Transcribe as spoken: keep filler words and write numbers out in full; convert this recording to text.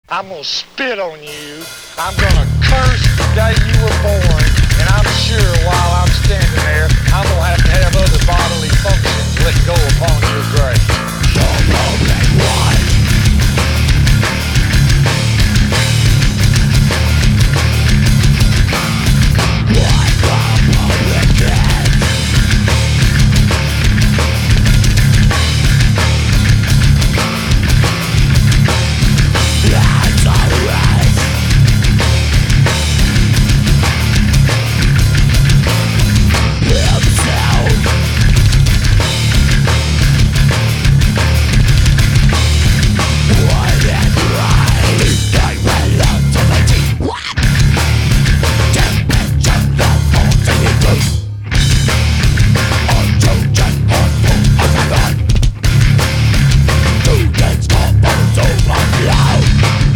I'm gonna spit on you. I'm gonna curse the day you were born. And I'm sure while I'm standing there, I'm gonna have to have other bodily functions let go upon your grave.